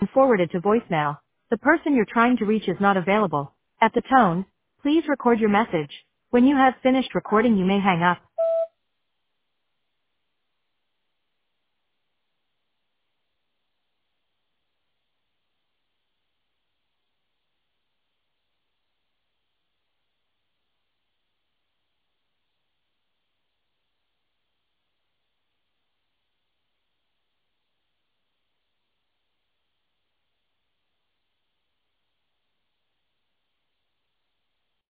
forwarded to voicemail. The person you're trying to reach is not available. At the tone, please record your message. When you have finished recording, you may hang up.